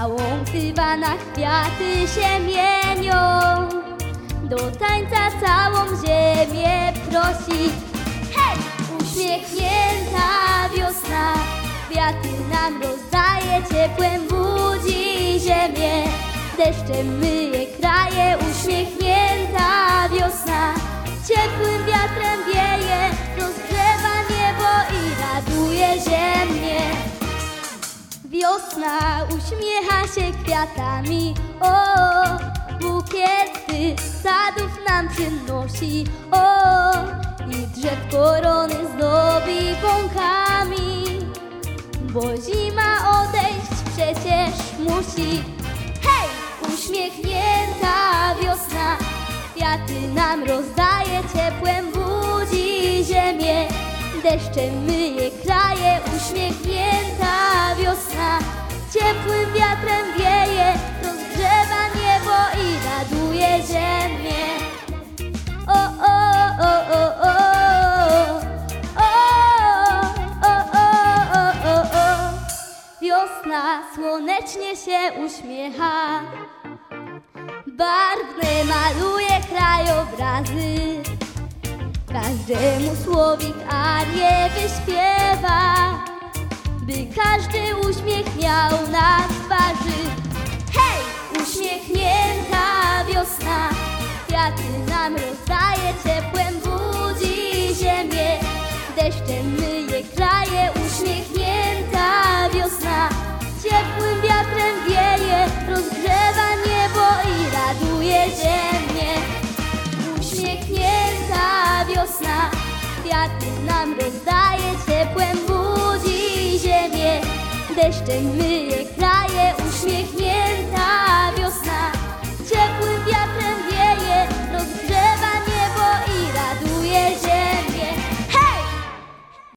Załąkliwa na kwiaty się mienią, do tańca całą ziemię prosi. Hej! Uśmiechnięta wiosna, kwiaty nam rozdaje, ciepłem budzi ziemię, deszczem myje kraje. Uśmiechnięta wiosna, ciepłym wiatrem wieje, rozgrzewa niebo i raduje ziemię. Wiosna uśmiecha się kwiatami, o, bukiety sadów nam przynosi, o, i drzew korony zdobi pąkami, bo zima odejść przecież musi. Hej! Uśmiechnięta wiosna, kwiaty nam rozdaje, ciepłem budzi ziemię, deszczem myje kraje. Uśmiechnięta wiosna, ciepłym wiatrem wieje, rozgrzewa niebo i raduje ziemię. O, o, o, o, o, o, o, o, o, o. Wiosna słonecznie się uśmiecha, barwne maluje krajobrazy, każdemu słowik arię wyśpiewa, by każdy uśmiech miał na twarzy. Hej! Uśmiechnięta wiosna, kwiaty nam rozdaje, ciepłem budzi ziemię, deszczem myje kraje. Uśmiechnięta wiosna, ciepłym wiatrem wieje, rozgrzewa niebo i raduje ziemię. Uśmiechnięta wiosna, kwiaty nam rozdaje, ciepłem budzi ziemię, deszczem myje kraje. Uśmiechnięta